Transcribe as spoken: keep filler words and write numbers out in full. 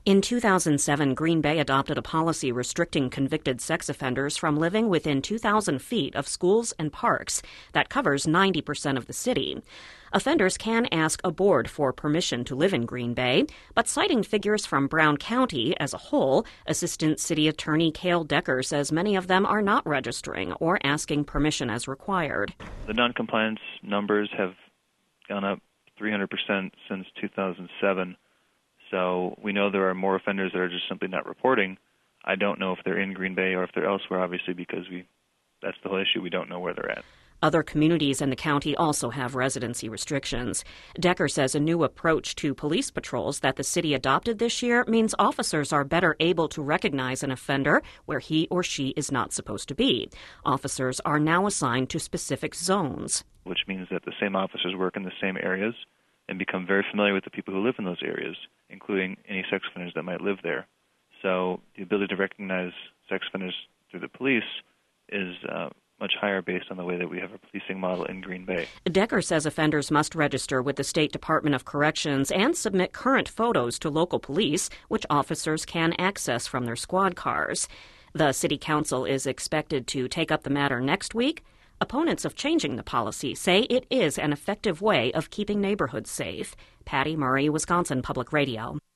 In two thousand seven, Green Bay adopted a policy restricting convicted sex offenders from living within two thousand feet of schools and parks. That covers ninety percent of the city. Offenders can ask a board for permission to live in Green Bay, but citing figures from Brown County as a whole, Assistant City Attorney Cale Decker says many of them are not registering or asking permission as required. The noncompliance numbers have gone up three hundred percent since two thousand seven. So we know there are more offenders that are just simply not reporting. I don't know if they're in Green Bay or if they're elsewhere, obviously, because we that's the whole issue. We don't know where they're at. Other communities in the county also have residency restrictions. Decker says a new approach to police patrols that the city adopted this year means officers are better able to recognize an offender where he or she is not supposed to be. Officers are now assigned to specific zones, which means that the same officers work in the same areas and become very familiar with the people who live in those areas, including any sex offenders that might live there. So the ability to recognize sex offenders through the police is uh, much higher based on the way that we have a policing model in Green Bay. Decker says offenders must register with the State Department of Corrections and submit current photos to local police, which officers can access from their squad cars. The City Council is expected to take up the matter next week. Opponents of changing the policy say it is an effective way of keeping neighborhoods safe. Patty Murray, Wisconsin Public Radio.